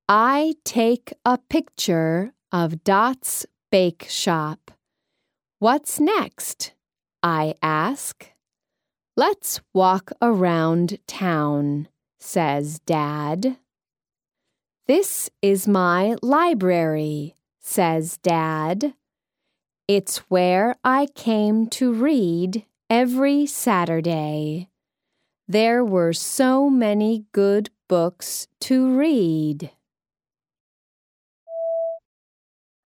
I take a picture of Dot's bake shop. What's next? I ask. Let's walk around town, says Dad. This is my library, says Dad. It's where I came to read every Saturday. There were so many good books to read.